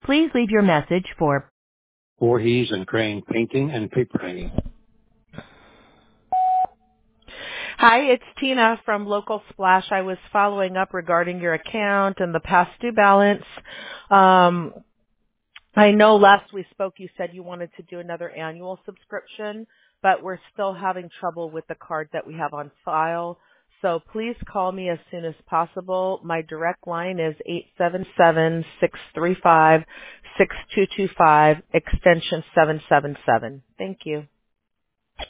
Please leave your message for Voorhees and Crane Painting and Paper Hanging. Hi, it's Tina from Local Splash. I was following up regarding your account and the past due balance. I know last we spoke you said you wanted to do another annual subscription, but we're still having trouble with the card that we have on file. So please call me as soon as possible. My direct line is 877-635-6225, extension 777. Thank you.